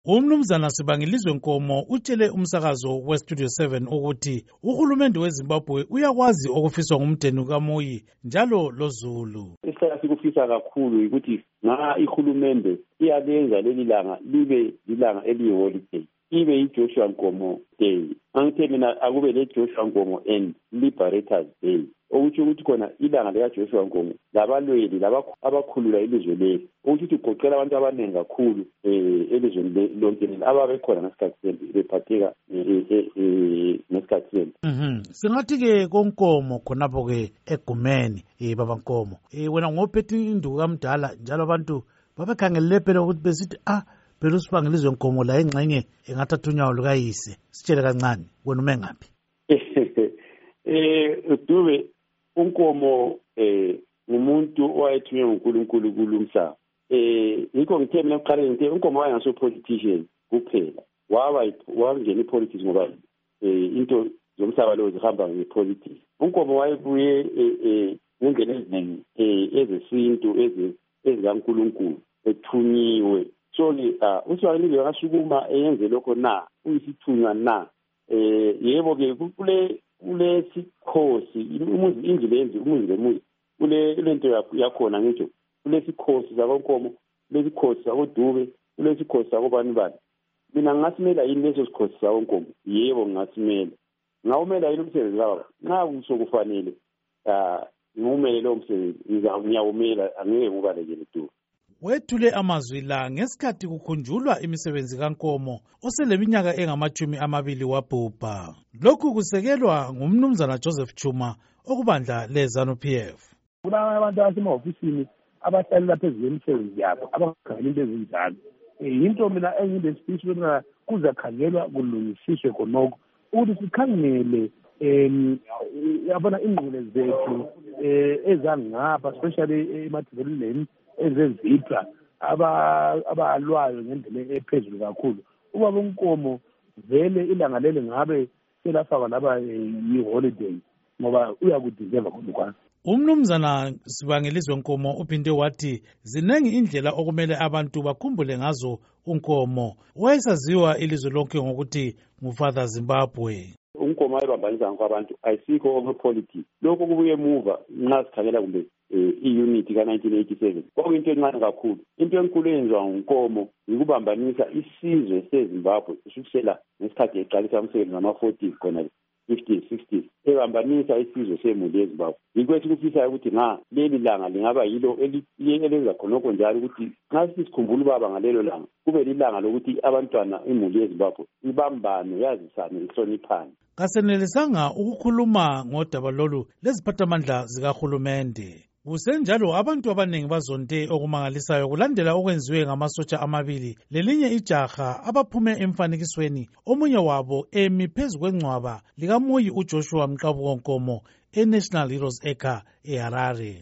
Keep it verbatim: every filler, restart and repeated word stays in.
Umnumzana Sibangilizwe Nkomo utshele umsakazo weStudio seven ukuthi uhulumende weZimbabwe uyakwazi okufiswa ngumdeni kaMoyi njalo loZulu. Isicelo sikufisa kakhulu ukuthi nga ihulumende iyalenza leli langa libe ilanga eliyi-holiday, ibe yiJoshua Nkomo Day. Angithe mina akube leJoshua Nkomo and Liberators Day. Ukuthi ukuthi khona ilanga likaJoshua Nkomo labalweli abakhulula ilizwe leli, ukuthi kugoqela abantu abaningi kakhulu eh elizweni lonke ababekhona ngesikhathi sempi bephatheka ngesikhathi sempi. Mhm. Singathi ke konkomo khonapho ke egumeni eh baba Nkomo. Eh wena ngophethe induku kamdala njalo abantu babekhangelele phela ukuthi besithi ah phela uSibangilizwe Nkomo la engxenye engathatha unyawo lukayise. Sitshele kancane wena ume ngaphi? Eh Dube uNkomo eh ngumuntu owayethunywe uNkulunkulu kulumhlaba. Eh yikho ngithe mina uqale ngithe uNkomo wayengaso politician kuphela. Waba wangena ipolitics ngoba eh into zomhlaba lo zihamba ngepolitics. uNkomo wayebuye eh ngendlela eziningi eh ezesintu ezikaNkulunkulu ethunyiwe. So ke uSibangilizwe akasukuma eyenze lokho na uyisithunywa na eh yebo ke kule kulesikhosi umuzi indlu lenzi umuzi lemuzi kule lento yakhona ngisho kulesikhosi zakoNkomo lesikhosi zakoDube kulesikhosi zakobani bani. Mina ngasimela yini leso sikhosi zakoNkomo? Yebo ngasimela. Ngawumela yini umsebenzi lawo? Nxa kusokufanele ah ngumele lo msebenzi ngizawunyawumela angeke ngubalekele tu. Wethule amazwi la ngesikhathi kukhunjulwa imisebenzi kaNkomo oseleminyaka engamachumi amabili wabhubha. Lokhu kusekelwa ngumnumzana Joseph Chuma okubandla leZANU-P F. Kulaba abantu abasemahofisini abahlalela phezulu kwemisebenzi yabo abakhangela into ezinjalo. Into mina engilespeech bona kuzakhangelwa kulungisiswe khonoko ukuthi sikhangele em yabona ingqile zethu ezangapha especially emadevelopment ezezipha abalwayo ngendlela ephezulu kakhulu. Ubaba uNkomo vele ilanga lele ngabe selafaka laba yi-holiday ngoba uyakudeserva khona. Umnumzana Sibangilizwe Nkomo uphinde wathi zinengi indlela okumele abantu bakhumbule ngazo uNkomo. Wayesaziwa ilizwe lonke ngokuthi nguFather Zimbabwe. uNkomo ayibambanisa kwabantu ayisikho okwepolitics. Lokho kubuye emuva nxa sikhangela kumbe i-unity ka nineteen eighty-seven. Kwakuyinto encane kakhulu. Into enkulu eyenziwa nguNkomo yikubambanisa isizwe seZimbabwe kusukela ngesikhathi eqalisa umsebenzi ngama-forties khona fifties sixties ebambanisa isizwe semuli yeZimbabwe. Yikho esikufisayo ukuthi nga leli langa lingaba yilo elenza khonokho njalo ukuthi nxa sisikhumbula ubaba ngalelo langa kube lilanga lokuthi abantwana imuli yeZimbabwe ibambane yazisane ihloniphane. Kasenelisanga ukukhuluma ngodaba lolu leziphathamandla zikahulumende. Kusenjalo abantu abaningi bazonde okumangalisayo kulandela okwenziwe ngamasotsha amabili lelinye ijaha abaphume emfanekisweni omunye wabo emi phezu kwengcwaba likaMoyi uJoshua Mqabuko Nkomo eNational Heroes Acre eHarare.